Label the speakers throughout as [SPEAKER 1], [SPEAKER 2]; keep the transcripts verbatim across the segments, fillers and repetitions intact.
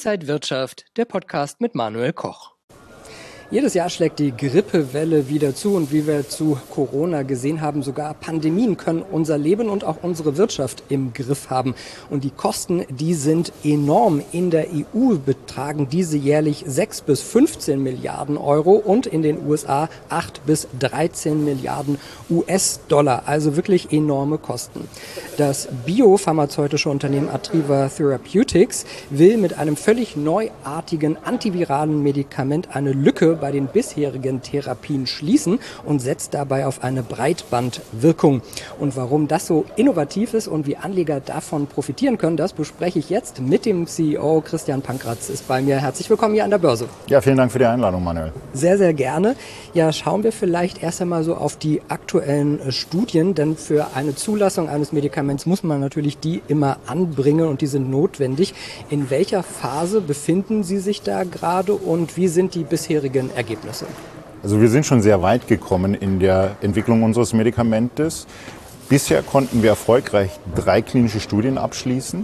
[SPEAKER 1] Inside Wirtschaft, der Podcast mit Manuel Koch. Jedes Jahr schlägt die Grippewelle wieder zu und wie wir zu Corona gesehen haben, sogar Pandemien können unser Leben und auch unsere Wirtschaft im Griff haben. Und die Kosten, die sind enorm. In der E U betragen diese jährlich sechs bis fünfzehn Milliarden Euro und in den U S A acht bis dreizehn Milliarden U S-Dollar. Also wirklich enorme Kosten. Das biopharmazeutische Unternehmen Atriva Therapeutics will mit einem völlig neuartigen antiviralen Medikament eine Lücke bei den bisherigen Therapien schließen und setzt dabei auf eine Breitbandwirkung. Und warum das so innovativ ist und wie Anleger davon profitieren können, das bespreche ich jetzt mit dem C E O. Christian Pankratz ist bei mir. Herzlich willkommen hier an der Börse.
[SPEAKER 2] Ja, vielen Dank für die Einladung, Manuel.
[SPEAKER 1] Sehr, sehr gerne. Ja, schauen wir vielleicht erst einmal so auf die aktuellen Studien, denn für eine Zulassung eines Medikaments muss man natürlich die immer anbringen und die sind notwendig. In welcher Phase befinden Sie sich da gerade und wie sind die bisherigen Ergebnisse?
[SPEAKER 2] Also wir sind schon sehr weit gekommen in der Entwicklung unseres Medikamentes. Bisher konnten wir erfolgreich drei klinische Studien abschließen,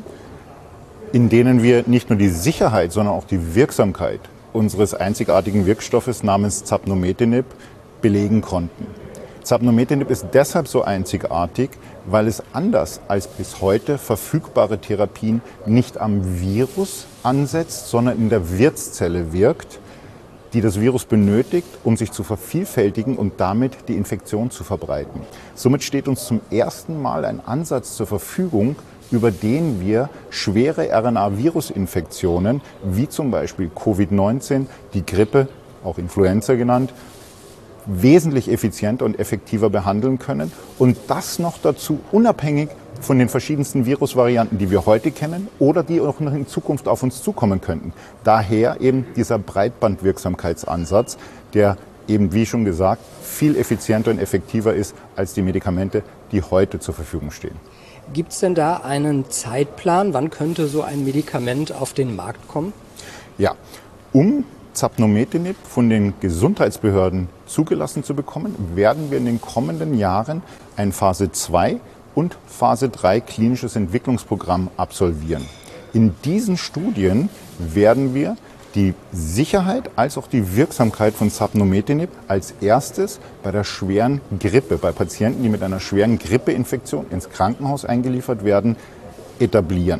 [SPEAKER 2] in denen wir nicht nur die Sicherheit, sondern auch die Wirksamkeit unseres einzigartigen Wirkstoffes namens Zapnometinib belegen konnten. Zapnometinib ist deshalb so einzigartig, weil es anders als bis heute verfügbare Therapien nicht am Virus ansetzt, sondern in der Wirtszelle wirkt, die das Virus benötigt, um sich zu vervielfältigen und damit die Infektion zu verbreiten. Somit steht uns zum ersten Mal ein Ansatz zur Verfügung, über den wir schwere R N A-Virusinfektionen, wie zum Beispiel Covid neunzehn, die Grippe, auch Influenza genannt, wesentlich effizienter und effektiver behandeln können und das noch dazu unabhängig von den verschiedensten Virusvarianten, die wir heute kennen oder die auch noch in Zukunft auf uns zukommen könnten. Daher eben dieser Breitbandwirksamkeitsansatz, der eben, wie schon gesagt, viel effizienter und effektiver ist als die Medikamente, die heute zur Verfügung stehen.
[SPEAKER 1] Gibt es denn da einen Zeitplan? Wann könnte so ein Medikament auf den Markt kommen?
[SPEAKER 2] Ja, um Zapnometinib von den Gesundheitsbehörden zugelassen zu bekommen, werden wir in den kommenden Jahren ein Phase zwei und Phase drei klinisches Entwicklungsprogramm absolvieren. In diesen Studien werden wir die Sicherheit als auch die Wirksamkeit von Zapnometinib als erstes bei der schweren Grippe, bei Patienten, die mit einer schweren Grippeinfektion ins Krankenhaus eingeliefert werden, etablieren.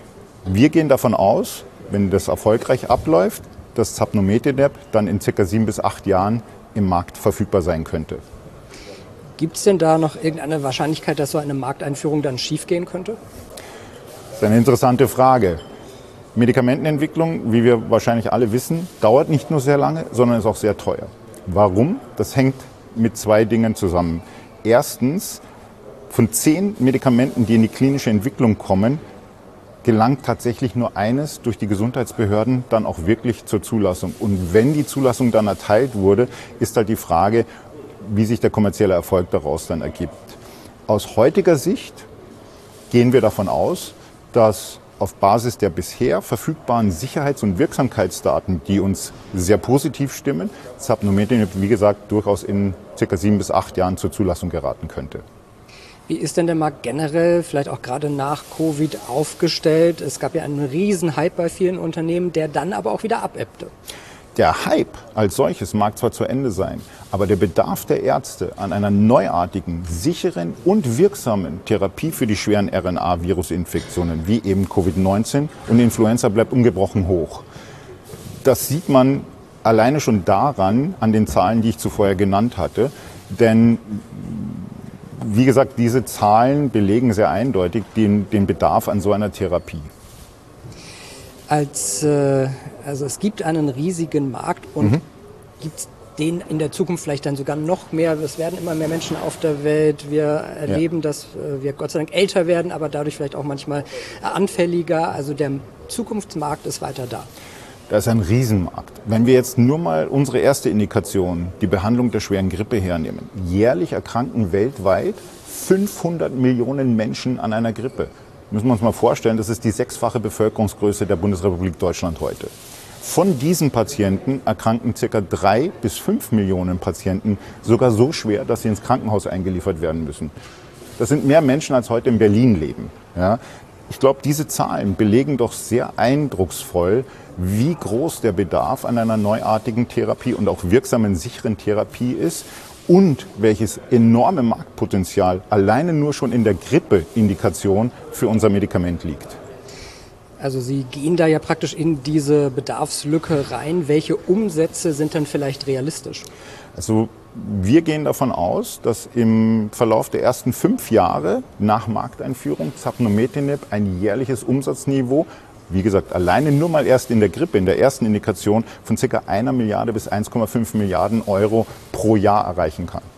[SPEAKER 2] Wir gehen davon aus, wenn das erfolgreich abläuft, dass Zapnometinib dann in circa sieben bis acht Jahren im Markt verfügbar sein könnte.
[SPEAKER 1] Gibt es denn da noch irgendeine Wahrscheinlichkeit, dass so eine Markteinführung dann schiefgehen könnte?
[SPEAKER 2] Das ist eine interessante Frage. Medikamentenentwicklung, wie wir wahrscheinlich alle wissen, dauert nicht nur sehr lange, sondern ist auch sehr teuer. Warum? Das hängt mit zwei Dingen zusammen. Erstens, von zehn Medikamenten, die in die klinische Entwicklung kommen, gelangt tatsächlich nur eines durch die Gesundheitsbehörden dann auch wirklich zur Zulassung. Und wenn die Zulassung dann erteilt wurde, ist halt die Frage, wie sich der kommerzielle Erfolg daraus dann ergibt. Aus heutiger Sicht gehen wir davon aus, dass auf Basis der bisher verfügbaren Sicherheits- und Wirksamkeitsdaten, die uns sehr positiv stimmen, Zapnometinib, wie gesagt, durchaus in circa sieben bis acht Jahren zur Zulassung geraten könnte.
[SPEAKER 1] Wie ist denn der Markt generell, vielleicht auch gerade nach Covid, aufgestellt? Es gab ja einen riesen Hype bei vielen Unternehmen, der dann aber auch wieder abebbte.
[SPEAKER 2] Der Hype als solches mag zwar zu Ende sein, aber der Bedarf der Ärzte an einer neuartigen, sicheren und wirksamen Therapie für die schweren R N A-Virusinfektionen wie eben Covid neunzehn und Influenza bleibt ungebrochen hoch. Das sieht man alleine schon daran, an den Zahlen, die ich zuvor genannt hatte, denn wie gesagt, diese Zahlen belegen sehr eindeutig den, den Bedarf an so einer Therapie.
[SPEAKER 1] Als, äh, also es gibt einen riesigen Markt und mhm. gibt es den in der Zukunft vielleicht dann sogar noch mehr. Es werden immer mehr Menschen auf der Welt. Wir erleben, ja. dass äh, wir Gott sei Dank älter werden, aber dadurch vielleicht auch manchmal anfälliger. Also der Zukunftsmarkt ist weiter da.
[SPEAKER 2] Das ist ein Riesenmarkt. Wenn wir jetzt nur mal unsere erste Indikation, die Behandlung der schweren Grippe hernehmen. Jährlich erkranken weltweit fünfhundert Millionen Menschen an einer Grippe. Müssen wir uns mal vorstellen, das ist die sechsfache Bevölkerungsgröße der Bundesrepublik Deutschland heute. Von diesen Patienten erkranken ca. drei bis fünf Millionen Patienten sogar so schwer, dass sie ins Krankenhaus eingeliefert werden müssen. Das sind mehr Menschen, als heute in Berlin leben. Ja? Ich glaube, diese Zahlen belegen doch sehr eindrucksvoll, wie groß der Bedarf an einer neuartigen Therapie und auch wirksamen, sicheren Therapie ist und welches enorme Marktpotenzial alleine nur schon in der Grippe-Indikation für unser Medikament liegt.
[SPEAKER 1] Also Sie gehen da ja praktisch in diese Bedarfslücke rein. Welche Umsätze sind denn vielleicht realistisch?
[SPEAKER 2] Also wir gehen davon aus, dass im Verlauf der ersten fünf Jahre nach Markteinführung Zapnometinib ein jährliches Umsatzniveau, wie gesagt, alleine nur mal erst in der Grippe, in der ersten Indikation, von ca. einer Milliarde bis eins Komma fünf Milliarden Euro pro Jahr erreichen kann.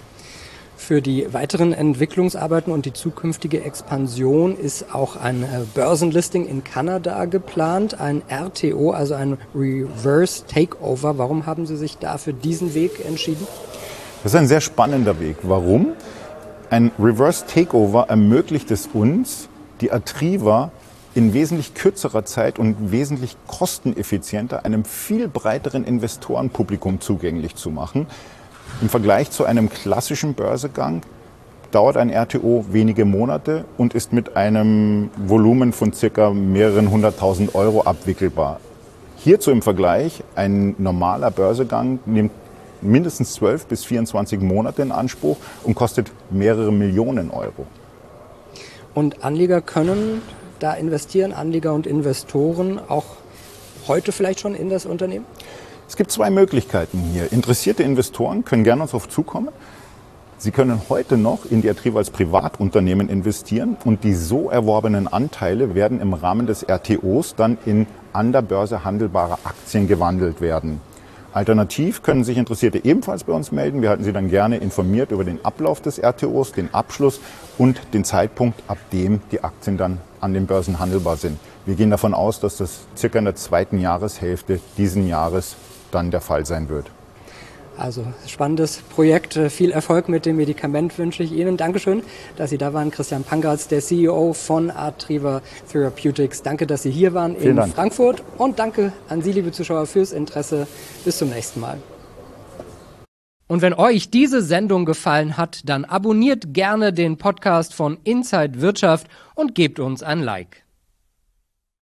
[SPEAKER 1] Für die weiteren Entwicklungsarbeiten und die zukünftige Expansion ist auch ein Börsenlisting in Kanada geplant, ein R T O, also ein Reverse Takeover. Warum haben Sie sich da für diesen Weg entschieden?
[SPEAKER 2] Das ist ein sehr spannender Weg. Warum? Ein Reverse Takeover ermöglicht es uns, die Atriva in wesentlich kürzerer Zeit und wesentlich kosteneffizienter einem viel breiteren Investorenpublikum zugänglich zu machen. Im Vergleich zu einem klassischen Börsegang dauert ein R T O wenige Monate und ist mit einem Volumen von circa mehreren hunderttausend Euro abwickelbar. Hierzu im Vergleich, ein normaler Börsegang nimmt mindestens zwölf bis vierundzwanzig Monate in Anspruch und kostet mehrere Millionen Euro.
[SPEAKER 1] Und Anleger können da investieren, Anleger und Investoren auch heute vielleicht schon in das Unternehmen?
[SPEAKER 2] Es gibt zwei Möglichkeiten hier. Interessierte Investoren können gerne uns darauf zukommen. Sie können heute noch in die Atriva als Privatunternehmen investieren und die so erworbenen Anteile werden im Rahmen des R T Os dann in an der Börse handelbare Aktien gewandelt werden. Alternativ können sich Interessierte ebenfalls bei uns melden. Wir halten Sie dann gerne informiert über den Ablauf des R T Os, den Abschluss und den Zeitpunkt, ab dem die Aktien dann an den Börsen handelbar sind. Wir gehen davon aus, dass das circa in der zweiten Jahreshälfte diesen Jahres dann der Fall sein wird.
[SPEAKER 1] Also spannendes Projekt, viel Erfolg mit dem Medikament wünsche ich Ihnen. Dankeschön, dass Sie da waren. Christian Pangratz, der C E O von Atriva Therapeutics. Danke, dass Sie hier waren in Frankfurt und danke an Sie, liebe Zuschauer, fürs Interesse. Bis zum nächsten Mal. Und wenn euch diese Sendung gefallen hat, dann abonniert gerne den Podcast von Inside Wirtschaft und gebt uns ein Like.